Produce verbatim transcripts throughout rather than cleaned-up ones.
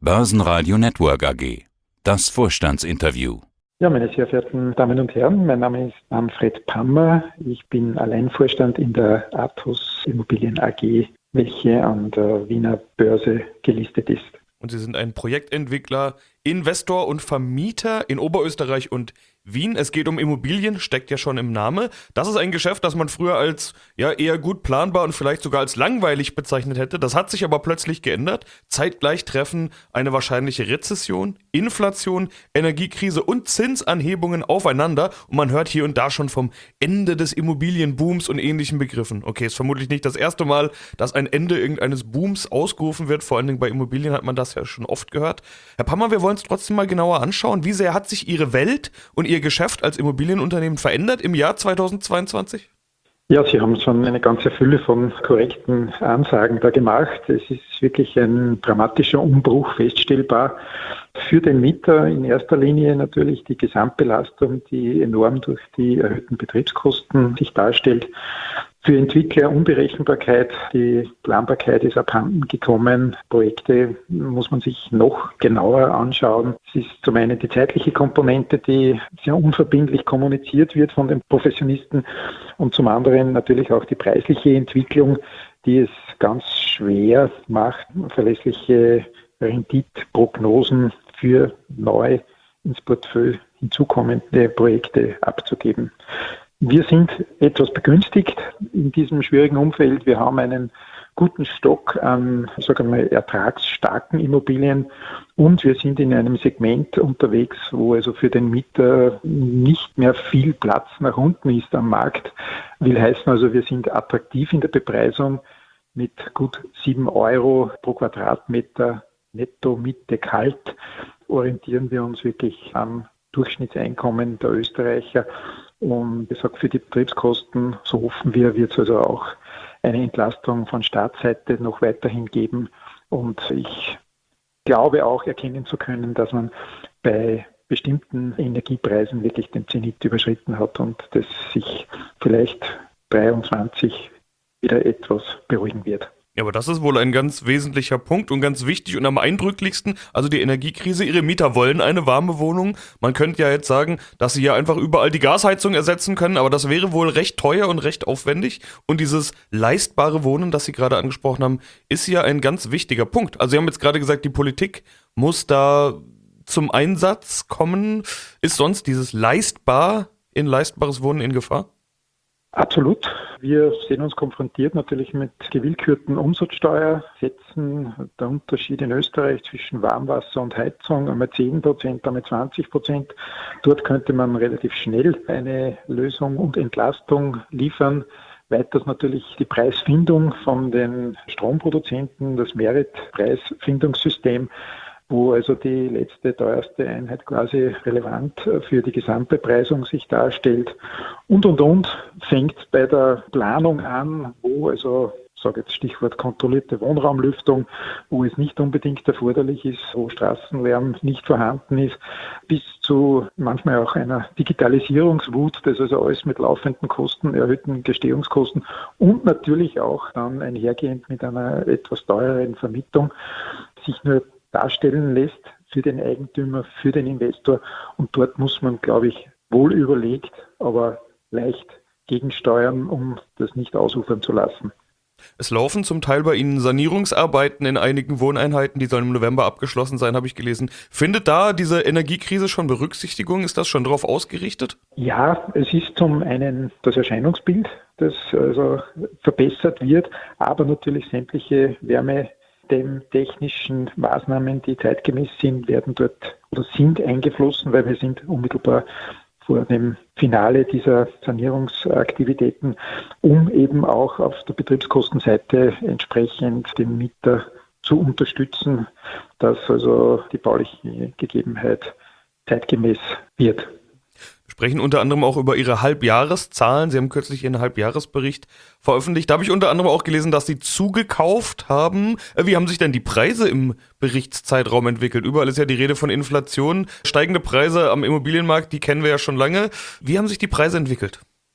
Börsenradio Network A G. Das Vorstandsinterview. Ja, meine sehr verehrten Damen und Herren, mein Name ist Manfred Pammer. Ich bin Alleinvorstand in der Athos Immobilien A G, welche an der Wiener Börse gelistet ist. Und Sie sind ein Projektentwickler, Investor und Vermieter in Oberösterreich und Wien. Es geht um Immobilien, steckt ja schon im Namen. Das ist ein Geschäft, das man früher als ja eher gut planbar und vielleicht sogar als langweilig bezeichnet hätte. Das hat sich aber plötzlich geändert. Zeitgleich treffen eine wahrscheinliche Rezession, Inflation, Energiekrise und Zinsanhebungen aufeinander. Und man hört hier und da schon vom Ende des Immobilienbooms und ähnlichen Begriffen. Okay, ist vermutlich nicht das erste Mal, dass ein Ende irgendeines Booms ausgerufen wird. Vor allen Dingen bei Immobilien hat man das ja schon oft gehört. Herr Pammer, wir wollen es trotzdem mal genauer anschauen. Wie sehr hat sich Ihre Welt und Ihr Geschäft als Immobilienunternehmen verändert im Jahr zweitausendzweiundzwanzig? Ja, Sie haben schon eine ganze Fülle von korrekten Ansagen da gemacht. Es ist wirklich ein dramatischer Umbruch feststellbar. Für den Mieter in erster Linie natürlich die Gesamtbelastung, die enorm durch die erhöhten Betriebskosten sich darstellt. Für Entwickler Unberechenbarkeit, die Planbarkeit ist abhanden gekommen. Projekte muss man sich noch genauer anschauen. Es ist zum einen die zeitliche Komponente, die sehr unverbindlich kommuniziert wird von den Professionisten und zum anderen natürlich auch die preisliche Entwicklung, die es ganz schwer macht, verlässliche Renditprognosen für neu ins Portfolio hinzukommende Projekte abzugeben. Wir sind etwas begünstigt in diesem schwierigen Umfeld. Wir haben einen guten Stock an, sagen wir mal, ertragsstarken Immobilien und wir sind in einem Segment unterwegs, wo also für den Mieter nicht mehr viel Platz nach unten ist am Markt. Will heißen also, wir sind attraktiv in der Bepreisung mit gut sieben Euro pro Quadratmeter netto Miete kalt. Orientieren wir uns wirklich am Durchschnittseinkommen der Österreicher. Und ich sage, für die Betriebskosten, so hoffen wir, wird es also auch eine Entlastung von Staatsseite noch weiterhin geben. Und ich glaube auch erkennen zu können, dass man bei bestimmten Energiepreisen wirklich den Zenit überschritten hat und das sich vielleicht dreiundzwanzig wieder etwas beruhigen wird. Ja, aber das ist wohl ein ganz wesentlicher Punkt und ganz wichtig und am eindrücklichsten, also die Energiekrise. Ihre Mieter wollen eine warme Wohnung. Man könnte ja jetzt sagen, dass sie ja einfach überall die Gasheizung ersetzen können, aber das wäre wohl recht teuer und recht aufwendig. Und dieses leistbare Wohnen, das Sie gerade angesprochen haben, ist ja ein ganz wichtiger Punkt. Also Sie haben jetzt gerade gesagt, die Politik muss da zum Einsatz kommen. Ist sonst dieses leistbar in leistbares Wohnen in Gefahr? Absolut. Wir sehen uns konfrontiert natürlich mit gewillkürten Umsatzsteuersätzen. Der Unterschied in Österreich zwischen Warmwasser und Heizung einmal zehn Prozent, einmal zwanzig Prozent. Dort könnte man relativ schnell eine Lösung und Entlastung liefern. Weiters natürlich die Preisfindung von den Stromproduzenten, das Merit-Preisfindungssystem, wo also die letzte teuerste Einheit quasi relevant für die Gesamtbepreisung sich darstellt. Und, und, und fängt bei der Planung an, wo also, ich sage jetzt Stichwort kontrollierte Wohnraumlüftung, wo es nicht unbedingt erforderlich ist, wo Straßenlärm nicht vorhanden ist, bis zu manchmal auch einer Digitalisierungswut, das also alles mit laufenden Kosten, erhöhten Gestehungskosten und natürlich auch dann einhergehend mit einer etwas teureren Vermietung sich nur darstellen lässt für den Eigentümer, für den Investor. Und dort muss man, glaube ich, wohl überlegt, aber leicht gegensteuern, um das nicht ausufern zu lassen. Es laufen zum Teil bei Ihnen Sanierungsarbeiten in einigen Wohneinheiten, die sollen im November abgeschlossen sein, habe ich gelesen. Findet da diese Energiekrise schon Berücksichtigung? Ist das schon darauf ausgerichtet? Ja, es ist zum einen das Erscheinungsbild, das also verbessert wird, aber natürlich sämtliche Wärme den technischen Maßnahmen, die zeitgemäß sind, werden dort oder sind eingeflossen, weil wir sind unmittelbar vor dem Finale dieser Sanierungsaktivitäten, um eben auch auf der Betriebskostenseite entsprechend den Mieter zu unterstützen, dass also die bauliche Gegebenheit zeitgemäß wird. Wir sprechen unter anderem auch über Ihre Halbjahreszahlen. Sie haben kürzlich Ihren Halbjahresbericht veröffentlicht. Da habe ich unter anderem auch gelesen, dass Sie zugekauft haben. Wie haben sich denn die Preise im Berichtszeitraum entwickelt? Überall ist ja die Rede von Inflation. Steigende Preise am Immobilienmarkt, die kennen wir ja schon lange. Wie haben sich die Preise entwickelt?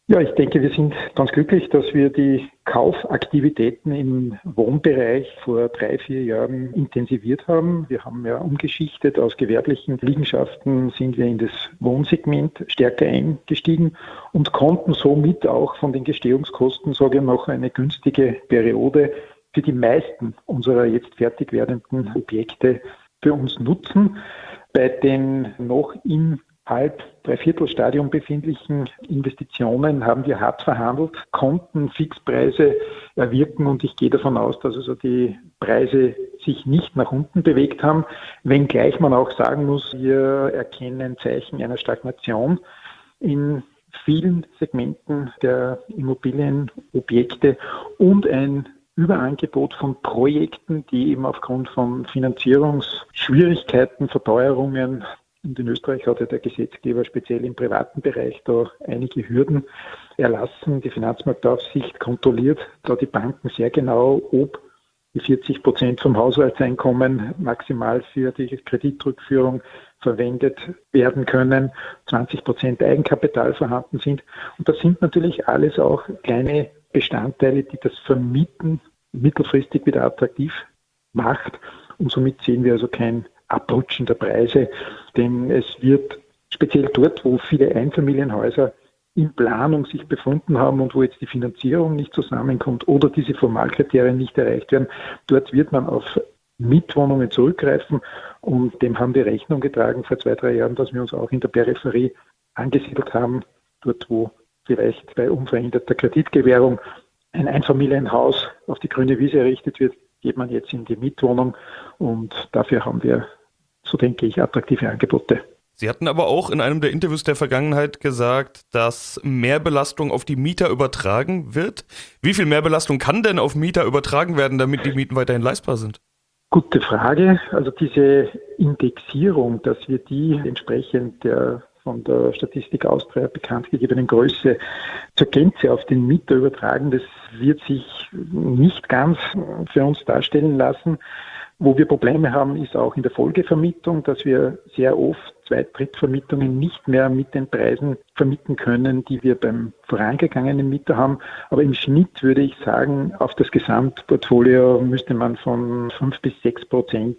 Ja, ich denke, wir sind ganz glücklich, dass wir die Kaufaktivitäten im Wohnbereich vor drei, vier Jahren intensiviert haben. Wir haben ja umgeschichtet. Aus gewerblichen Liegenschaften sind wir in das Wohnsegment stärker eingestiegen und konnten somit auch von den Gestehungskosten, sage ich, noch eine günstige Periode für die meisten unserer jetzt fertig werdenden Objekte für uns nutzen. Bei den noch im halb, dreiviertel Stadium befindlichen Investitionen haben wir hart verhandelt, konnten Fixpreise erwirken und ich gehe davon aus, dass also die Preise sich nicht nach unten bewegt haben, wenngleich man auch sagen muss, wir erkennen Zeichen einer Stagnation in vielen Segmenten der Immobilienobjekte und ein Überangebot von Projekten, die eben aufgrund von Finanzierungsschwierigkeiten, Verteuerungen, und in Österreich hat ja der Gesetzgeber speziell im privaten Bereich da einige Hürden erlassen. Die Finanzmarktaufsicht kontrolliert da die Banken sehr genau, ob die vierzig Prozent vom Haushaltseinkommen maximal für die Kreditrückführung verwendet werden können, zwanzig Prozent Eigenkapital vorhanden sind. Und das sind natürlich alles auch kleine Bestandteile, die das Vermieten mittelfristig wieder attraktiv macht. Und somit sehen wir also kein Abrutschen der Preise, denn es wird speziell dort, wo viele Einfamilienhäuser in Planung sich befunden haben und wo jetzt die Finanzierung nicht zusammenkommt oder diese Formalkriterien nicht erreicht werden, dort wird man auf Mietwohnungen zurückgreifen und dem haben wir Rechnung getragen vor zwei, drei Jahren, dass wir uns auch in der Peripherie angesiedelt haben, dort wo vielleicht bei unveränderter Kreditgewährung ein Einfamilienhaus auf die grüne Wiese errichtet wird, geht man jetzt in die Mietwohnung und dafür haben wir, so denke ich, attraktive Angebote. Sie hatten aber auch in einem der Interviews der Vergangenheit gesagt, dass Mehrbelastung auf die Mieter übertragen wird. Wie viel Mehrbelastung kann denn auf Mieter übertragen werden, damit die Mieten weiterhin leistbar sind? Gute Frage. Also diese Indexierung, dass wir die entsprechend der von der Statistik Austria bekannt gegebenen Größe zur Gänze auf den Mieter übertragen, das wird sich nicht ganz für uns darstellen lassen. Wo wir Probleme haben, ist auch in der Folgevermietung, dass wir sehr oft Zweit-, Drittvermietungen nicht mehr mit den Preisen vermieten können, die wir beim vorangegangenen Mieter haben. Aber im Schnitt würde ich sagen, auf das Gesamtportfolio müsste man von fünf bis sechs Prozent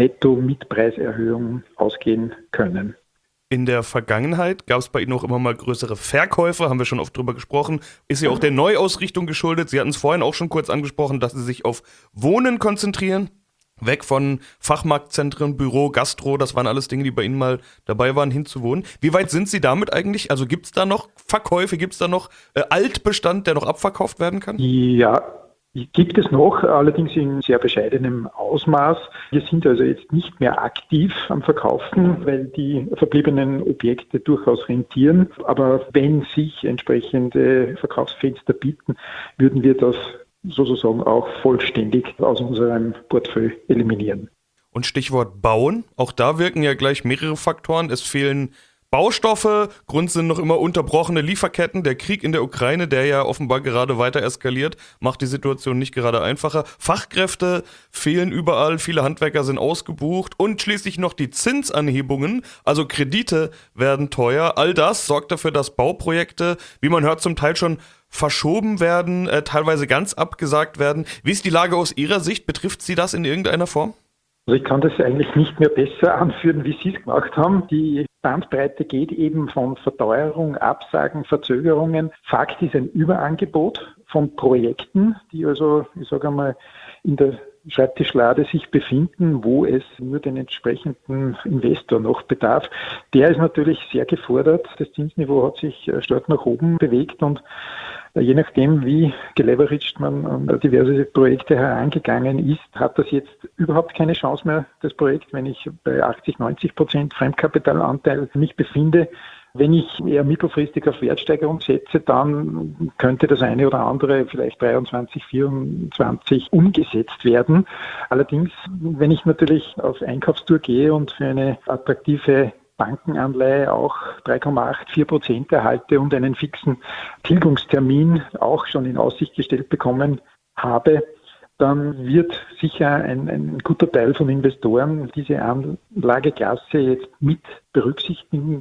Netto-Mietpreiserhöhung ausgehen können. In der Vergangenheit gab es bei Ihnen auch immer mal größere Verkäufe, haben wir schon oft drüber gesprochen. Ist ja auch der Neuausrichtung geschuldet. Sie hatten es vorhin auch schon kurz angesprochen, dass Sie sich auf Wohnen konzentrieren. Weg von Fachmarktzentren, Büro, Gastro, das waren alles Dinge, die bei Ihnen mal dabei waren, hinzuwohnen. Wie weit sind Sie damit eigentlich? Also gibt es da noch Verkäufe, gibt es da noch äh, Altbestand, der noch abverkauft werden kann? Ja, gibt es noch, allerdings in sehr bescheidenem Ausmaß. Wir sind also jetzt nicht mehr aktiv am Verkaufen, weil die verbliebenen Objekte durchaus rentieren. Aber wenn sich entsprechende Verkaufsfenster bieten, würden wir das sozusagen auch vollständig aus unserem Portfolio eliminieren. Und Stichwort Bauen, auch da wirken ja gleich mehrere Faktoren. Es fehlen Baustoffe, Grund sind noch immer unterbrochene Lieferketten. Der Krieg in der Ukraine, der ja offenbar gerade weiter eskaliert, macht die Situation nicht gerade einfacher. Fachkräfte fehlen überall, viele Handwerker sind ausgebucht und schließlich noch die Zinsanhebungen, also Kredite werden teuer. All das sorgt dafür, dass Bauprojekte, wie man hört, zum Teil schon verschoben werden, äh, teilweise ganz abgesagt werden. Wie ist die Lage aus Ihrer Sicht? Betrifft Sie das in irgendeiner Form? Also ich kann das eigentlich nicht mehr besser anführen, wie Sie es gemacht haben. Die Bandbreite geht eben von Verteuerung, Absagen, Verzögerungen. Fakt ist ein Überangebot von Projekten, die also, ich sage einmal, in der Schreibtischlade sich befinden, wo es nur den entsprechenden Investor noch bedarf. Der ist natürlich sehr gefordert. Das Zinsniveau hat sich stark nach oben bewegt und je nachdem, wie geleveraged man an diverse Projekte herangegangen ist, hat das jetzt überhaupt keine Chance mehr, das Projekt, wenn ich bei achtzig, neunzig Prozent Fremdkapitalanteil mich befinde. Wenn ich eher mittelfristig auf Wertsteigerung setze, dann könnte das eine oder andere vielleicht dreiundzwanzig, vierundzwanzig umgesetzt werden. Allerdings, wenn ich natürlich auf Einkaufstour gehe und für eine attraktive Bankenanleihe auch drei Komma vier Prozent erhalte und einen fixen Tilgungstermin auch schon in Aussicht gestellt bekommen habe, dann wird sicher ein, ein guter Teil von Investoren diese Anlageklasse jetzt mit berücksichtigen,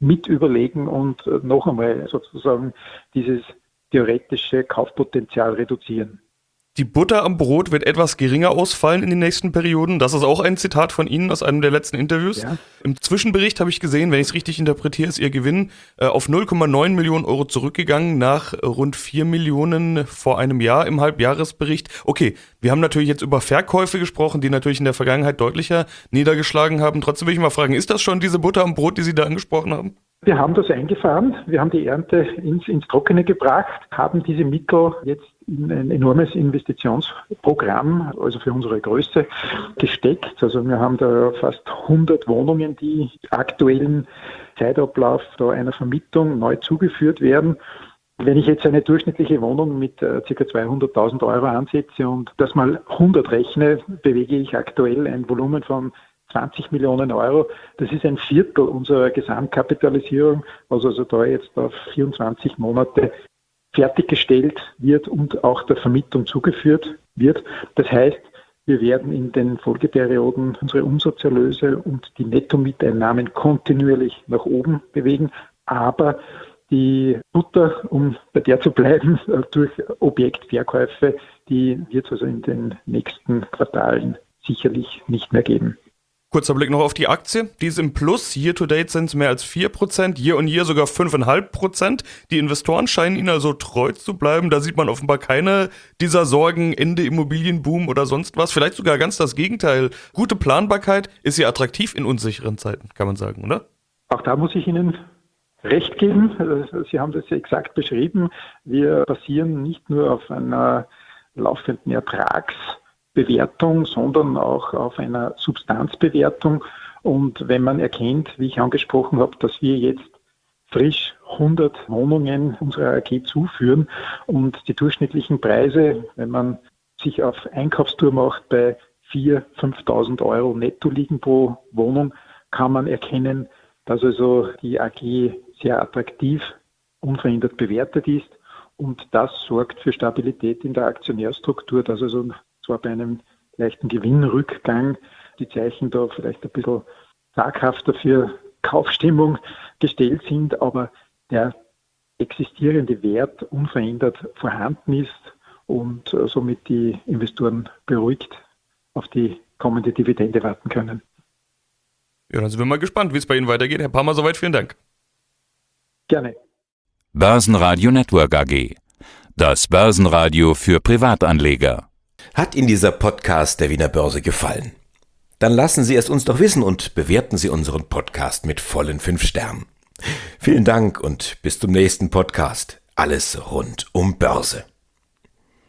mit überlegen und noch einmal sozusagen dieses theoretische Kaufpotenzial reduzieren. Die Butter am Brot wird etwas geringer ausfallen in den nächsten Perioden. Das ist auch ein Zitat von Ihnen aus einem der letzten Interviews. Ja. Im Zwischenbericht habe ich gesehen, wenn ich es richtig interpretiere, ist Ihr Gewinn äh, auf null Komma neun Millionen Euro zurückgegangen nach rund vier Millionen vor einem Jahr im Halbjahresbericht. Okay, wir haben natürlich jetzt über Verkäufe gesprochen, die natürlich in der Vergangenheit deutlicher niedergeschlagen haben. Trotzdem will ich mal fragen, ist das schon diese Butter am Brot, die Sie da angesprochen haben? Wir haben das eingefahren, wir haben die Ernte ins, ins Trockene gebracht, haben diese Mittel jetzt in ein enormes Investitionsprogramm, also für unsere Größe, gesteckt. Also wir haben da fast hundert Wohnungen, die aktuellen Zeitablauf da einer Vermietung neu zugeführt werden. Wenn ich jetzt eine durchschnittliche Wohnung mit äh, ca. zweihunderttausend Euro ansetze und das mal hundert rechne, bewege ich aktuell ein Volumen von zwanzig Millionen Euro. Das ist ein Viertel unserer Gesamtkapitalisierung, was also da jetzt auf vierundzwanzig Monate fertiggestellt wird und auch der Vermietung zugeführt wird. Das heißt, wir werden in den Folgeperioden unsere Umsatzerlöse und die Nettomieteinnahmen kontinuierlich nach oben bewegen, aber die Butter, um bei der zu bleiben, durch Objektverkäufe, die wird es also in den nächsten Quartalen sicherlich nicht mehr geben. Kurzer Blick noch auf die Aktie. Die ist im Plus. Year to date sind es mehr als vier Prozent. Year on year sogar fünf Komma fünf Prozent. Die Investoren scheinen ihnen also treu zu bleiben. Da sieht man offenbar keine dieser Sorgen, Ende Immobilienboom oder sonst was. Vielleicht sogar ganz das Gegenteil. Gute Planbarkeit ist ja attraktiv in unsicheren Zeiten, kann man sagen, oder? Auch da muss ich Ihnen recht geben. Sie haben das ja exakt beschrieben. Wir basieren nicht nur auf einer laufenden Ertrags- Bewertung, sondern auch auf einer Substanzbewertung. Und wenn man erkennt, wie ich angesprochen habe, dass wir jetzt frisch hundert Wohnungen unserer A G zuführen und die durchschnittlichen Preise, wenn man sich auf Einkaufstour macht, bei viertausend, fünftausend Euro netto liegen pro Wohnung, kann man erkennen, dass also die A G sehr attraktiv, unverändert bewertet ist. Und das sorgt für Stabilität in der Aktionärstruktur, dass also zwar bei einem leichten Gewinnrückgang die Zeichen da vielleicht ein bisschen zaghafter für Kaufstimmung gestellt sind, aber der existierende Wert unverändert vorhanden ist und somit die Investoren beruhigt auf die kommende Dividende warten können. Ja, dann sind wir mal gespannt, wie es bei Ihnen weitergeht. Herr Palmer, soweit vielen Dank. Gerne. Börsenradio Network A G. Das Börsenradio für Privatanleger. Hat Ihnen dieser Podcast der Wiener Börse gefallen? Dann lassen Sie es uns doch wissen und bewerten Sie unseren Podcast mit vollen fünf Sternen. Vielen Dank und bis zum nächsten Podcast. Alles rund um Börse.